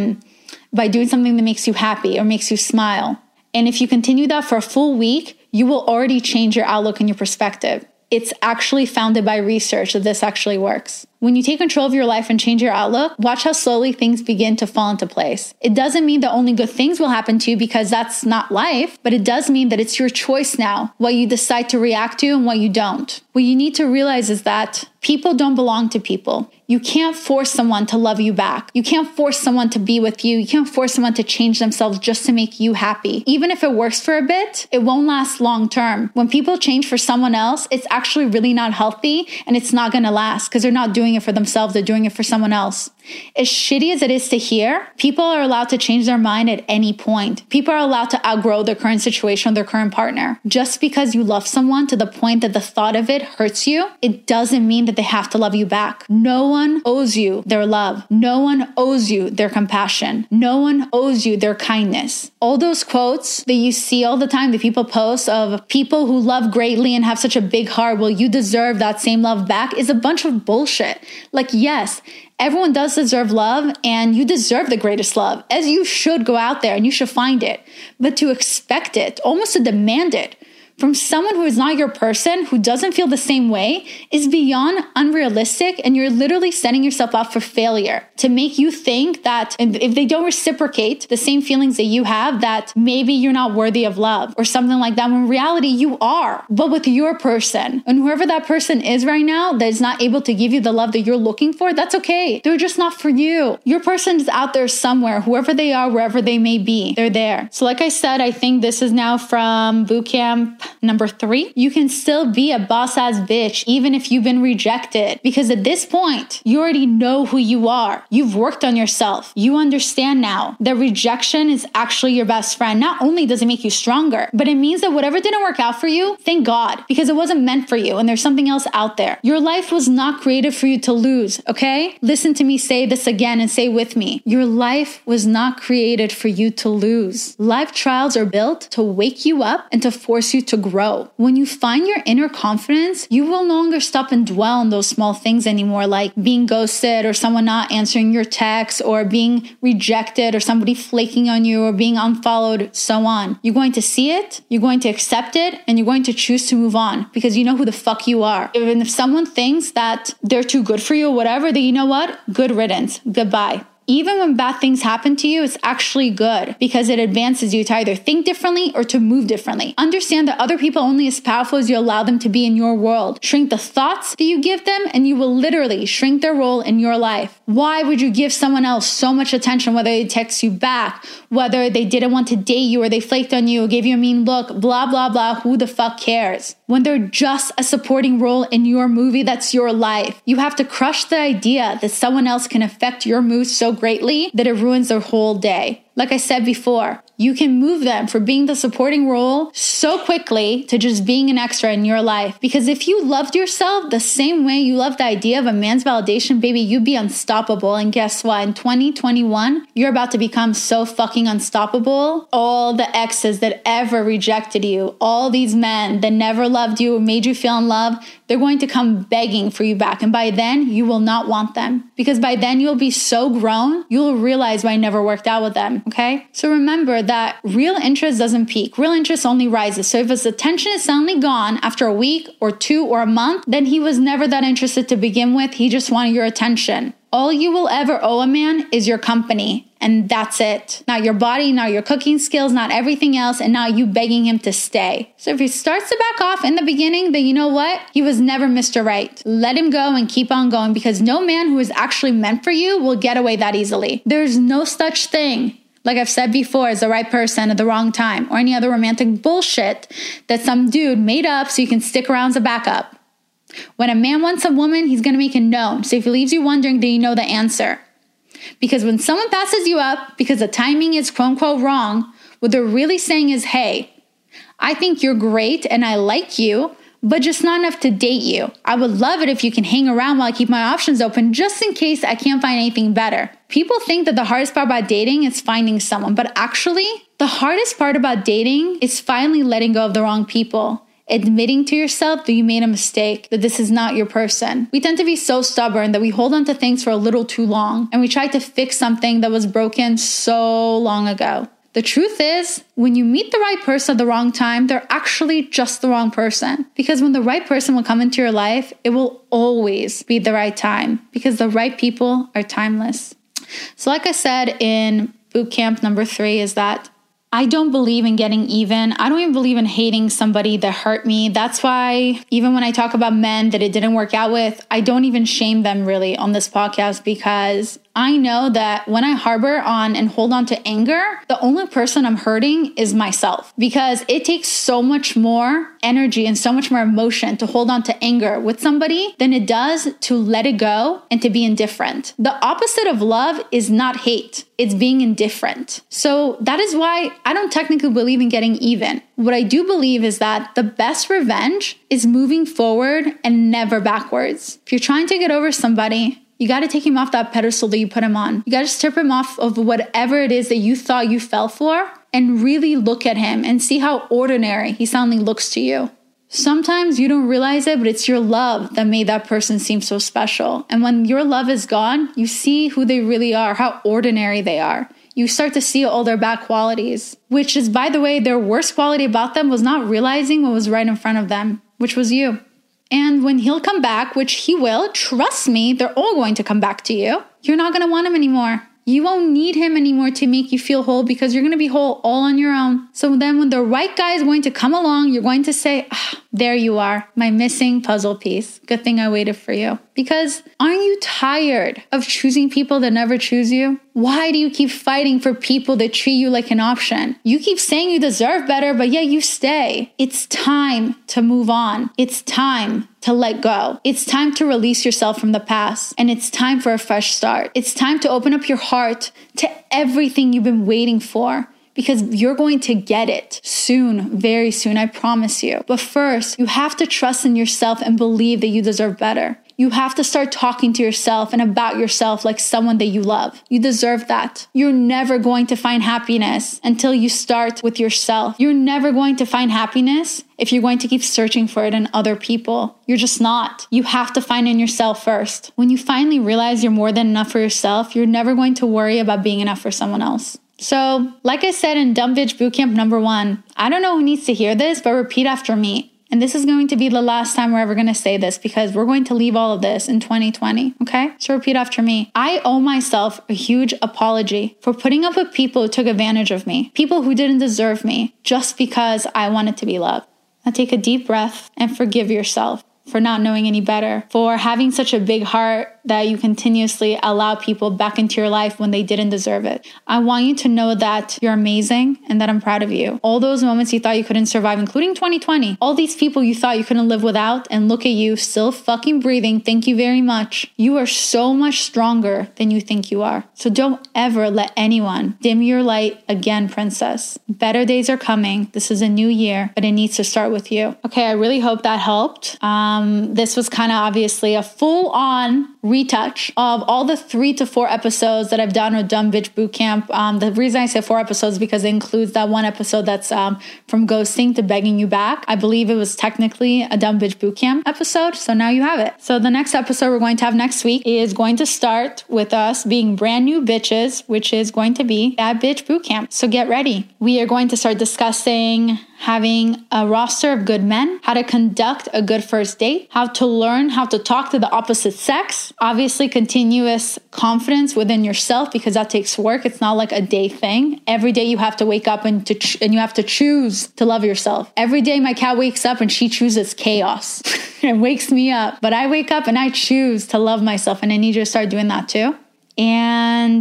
doing something that makes you happy or makes you smile. And if you continue that for a full week, you will already change your outlook and your perspective. It's actually founded by research that this actually works. When you take control of your life and change your outlook, watch how slowly things begin to fall into place. It doesn't mean that only good things will happen to you, because that's not life, but it does mean that it's your choice now, what you decide to react to and what you don't. What you need to realize is that people don't belong to people. You can't force someone to love you back. You can't force someone to be with you. You can't force someone to change themselves just to make you happy. Even if it works for a bit, it won't last long term. When people change for someone else, it's actually really not healthy, and it's not going to last because they're not doing it for themselves. They're doing it for someone else. As shitty as it is to hear, people are allowed to change their mind at any point. People are allowed to outgrow their current situation or their current partner. Just because you love someone to the point that the thought of it hurts you, it doesn't mean that they have to love you back. No one owes you their love. No one owes you their compassion. No one owes you their kindness. All those quotes that you see all the time that people post of people who love greatly and have such a big heart, well, you deserve that same love back, is a bunch of bullshit. Like, yes, everyone does deserve love, and you deserve the greatest love, as you should go out there and you should find it. But to expect it, almost to demand it, from someone who is not your person, who doesn't feel the same way, is beyond unrealistic, and you're literally setting yourself up for failure to make you think that if they don't reciprocate the same feelings that you have, that maybe you're not worthy of love or something like that, when in reality you are, but with your person. And whoever that person is right now that is not able to give you the love that you're looking for, that's okay. They're just not for you. Your person is out there somewhere, whoever they are, wherever they may be, they're there. So like I said, I think this is now from bootcamp number 3. You can still be a boss ass bitch even if you've been rejected, because at this point you already know who you are. You've worked on yourself. You understand now that rejection is actually your best friend. Not only does it make you stronger, but it means that whatever didn't work out for you, thank God, because it wasn't meant for you and there's something else out there. Your life was not created for you to lose, okay? Listen to me say this again and say with me. Your life was not created for you to lose. Life trials are built to wake you up and to force you to grow. When you find your inner confidence, you will no longer stop and dwell on those small things anymore, like being ghosted or someone not answering your texts or being rejected or somebody flaking on you or being unfollowed, so on. You're going to see it, you're going to accept it, and you're going to choose to move on because you know who the fuck you are. Even if someone thinks that they're too good for you or whatever, then you know what? Good riddance. Goodbye. Even when bad things happen to you, it's actually good because it advances you to either think differently or to move differently. Understand that other people are only as powerful as you allow them to be in your world. Shrink the thoughts that you give them and you will literally shrink their role in your life. Why would you give someone else so much attention, whether they text you back, whether they didn't want to date you or they flaked on you or gave you a mean look, blah, blah, blah, who the fuck cares? When they're just a supporting role in your movie, that's your life. You have to crush the idea that someone else can affect your mood so greatly that it ruins their whole day. Like I said before, you can move them from being the supporting role so quickly to just being an extra in your life. Because if you loved yourself the same way you love the idea of a man's validation, baby, you'd be unstoppable. And guess what? In 2021, you're about to become so fucking unstoppable. All the exes that ever rejected you, all these men that never loved you or made you feel in love, they're going to come begging for you back. And by then, you will not want them. Because by then, you'll be so grown, you'll realize why I never worked out with them. Okay? So remember that real interest doesn't peak. Real interest only rises. So if his attention is suddenly gone after a week or 2 or a month, then he was never that interested to begin with. He just wanted your attention. All you will ever owe a man is your company. And that's it. Not your body, not your cooking skills, not everything else, and not you begging him to stay. So if he starts to back off in the beginning, then you know what? He was never Mr. Right. Let him go and keep on going because no man who is actually meant for you will get away that easily. There's no such thing, like I've said before, as the right person at the wrong time or any other romantic bullshit that some dude made up so you can stick around as a backup. When a man wants a woman, he's going to make it known. So if he leaves you wondering, then you know the answer. Because when someone passes you up because the timing is quote unquote wrong, what they're really saying is, hey, I think you're great and I like you, but just not enough to date you. I would love it if you can hang around while I keep my options open just in case I can't find anything better. People think that the hardest part about dating is finding someone, but actually, the hardest part about dating is finally letting go of the wrong people. Admitting to yourself that you made a mistake, that this is not your person. We tend to be so stubborn that we hold on to things for a little too long, and we try to fix something that was broken so long ago. The truth is, when you meet the right person at the wrong time, they're actually just the wrong person. Because when the right person will come into your life, it will always be the right time, because the right people are timeless. So like I said in boot camp number 3 is that I don't believe in getting even. I don't even believe in hating somebody that hurt me. That's why even when I talk about men that it didn't work out with, I don't even shame them really on this podcast because I know that when I harbor on and hold on to anger, the only person I'm hurting is myself because it takes so much more energy and so much more emotion to hold on to anger with somebody than it does to let it go and to be indifferent. The opposite of love is not hate. It's being indifferent. So that is why I don't technically believe in getting even. What I do believe is that the best revenge is moving forward and never backwards. If you're trying to get over somebody, you got to take him off that pedestal that you put him on. You got to strip him off of whatever it is that you thought you fell for and really look at him and see how ordinary he suddenly looks to you. Sometimes you don't realize it, but it's your love that made that person seem so special. And when your love is gone, you see who they really are, how ordinary they are. You start to see all their bad qualities, which is, by the way, their worst quality about them was not realizing what was right in front of them, which was you. And when he'll come back, which he will, trust me, they're all going to come back to you. You're not going to want him anymore. You won't need him anymore to make you feel whole because you're going to be whole all on your own. So then when the right guy is going to come along, you're going to say, there you are, my missing puzzle piece. Good thing I waited for you. Because aren't you tired of choosing people that never choose you? Why do you keep fighting for people that treat you like an option? You keep saying you deserve better, but yet you stay. It's time to move on. It's time to let go. It's time to release yourself from the past. And it's time for a fresh start. It's time to open up your heart to everything you've been waiting for. Because you're going to get it soon, very soon, I promise you. But first, you have to trust in yourself and believe that you deserve better. You have to start talking to yourself and about yourself like someone that you love. You deserve that. You're never going to find happiness until you start with yourself. You're never going to find happiness if you're going to keep searching for it in other people. You're just not. You have to find it in yourself first. When you finally realize you're more than enough for yourself, you're never going to worry about being enough for someone else. So, like I said in Dumb Bitch Bootcamp number 1, I don't know who needs to hear this, but repeat after me. And this is going to be the last time we're ever going to say this because we're going to leave all of this in 2020, okay? So repeat after me. I owe myself a huge apology for putting up with people who took advantage of me, people who didn't deserve me just because I wanted to be loved. Now take a deep breath and forgive yourself for not knowing any better, for having such a big heart that you continuously allow people back into your life when they didn't deserve it. I want you to know that you're amazing and that I'm proud of you. All those moments you thought you couldn't survive, including 2020, all these people you thought you couldn't live without, and look at you still fucking breathing. Thank you very much. You are so much stronger than you think you are. So don't ever let anyone dim your light again, princess. Better days are coming. This is a new year, but it needs to start with you. Okay, I really hope that helped. This was kind of obviously a full-on retouch of all the 3 to 4 episodes that I've done with Dumb Bitch Bootcamp. The reason I say 4 episodes is because it includes that one episode that's from ghosting to begging you back. I believe it was technically a Dumb Bitch Bootcamp episode, so now you have it. So the next episode we're going to have next week is going to start with us being brand new bitches, which is going to be Bad Bitch Bootcamp. So get ready. We are going to start discussing having a roster of good men, how to conduct a good first date, how to learn how to talk to the opposite sex, obviously continuous confidence within yourself because that takes work. It's not like a day thing. Every day you have to wake up and you have to choose to love yourself. Every day my cat wakes up and she chooses chaos. It wakes me up, but I wake up and I choose to love myself, and I need you to start doing that too. And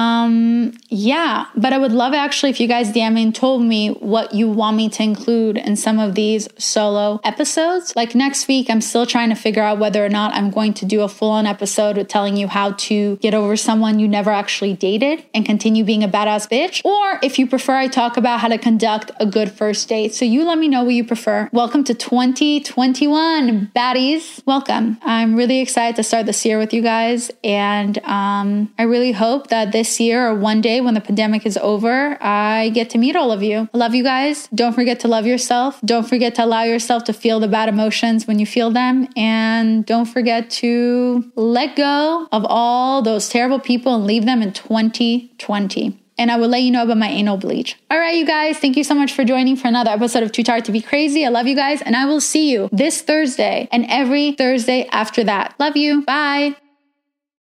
yeah, but I would love actually if you guys DM me and told me what you want me to include in some of these solo episodes. Like next week, I'm still trying to figure out whether or not I'm going to do a full-on episode with telling you how to get over someone you never actually dated and continue being a badass bitch. Or if you prefer, I talk about how to conduct a good first date. So you let me know what you prefer. Welcome to 2021, baddies. Welcome. I'm really excited to start this year with you guys. And I really hope that this year or one day when the pandemic is over, I get to meet all of you. I love you guys. Don't forget to love yourself. Don't forget to allow yourself to feel the bad emotions when you feel them. And don't forget to let go of all those terrible people and leave them in 2020. And I will let you know about my anal bleach. All right, you guys, thank you so much for joining for another episode of Too Tired to Be Crazy. I love you guys, and I will see you this Thursday and every Thursday after that. Love you. Bye.